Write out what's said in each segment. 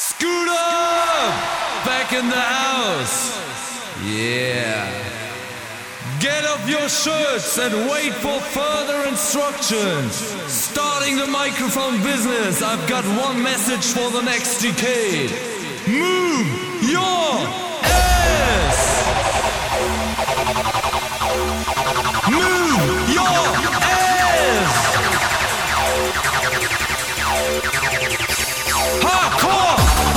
Scoot up! Back in the house! Yeah. Get off your shirts and wait for further instructions. Starting the microphone business, I've got one message for the next decade. Move your ass! Move your ass! Hardcore!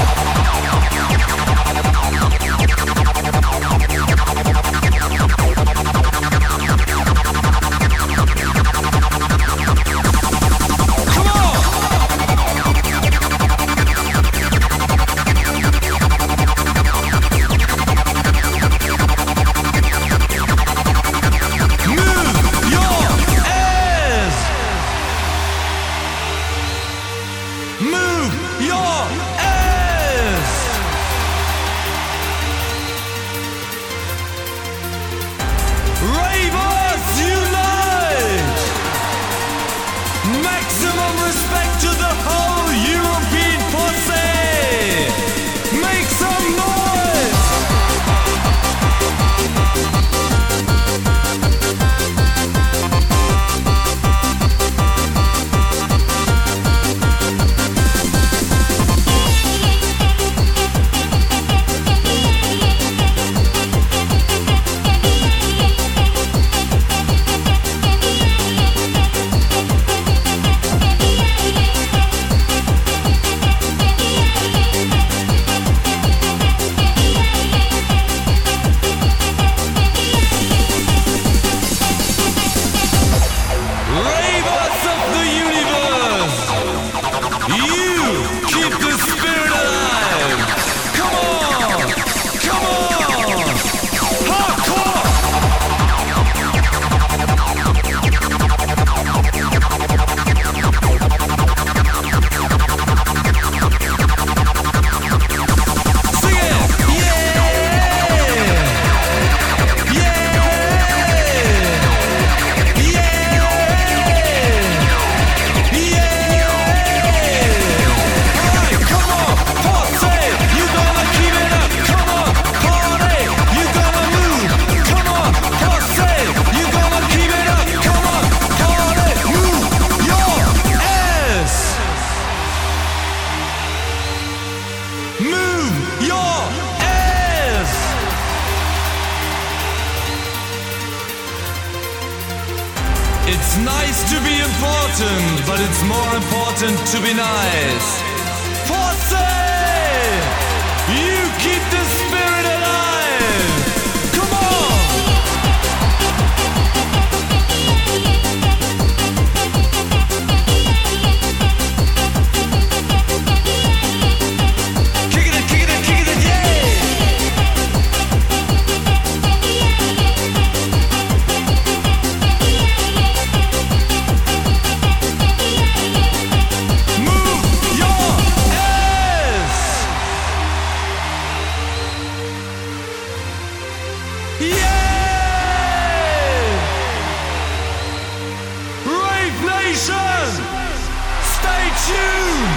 It's nice to be important, but it's more important to be nice. Forse! You keep the spirit alive! Come on! Kick it, kick it, kick it, yeah! Stay tuned!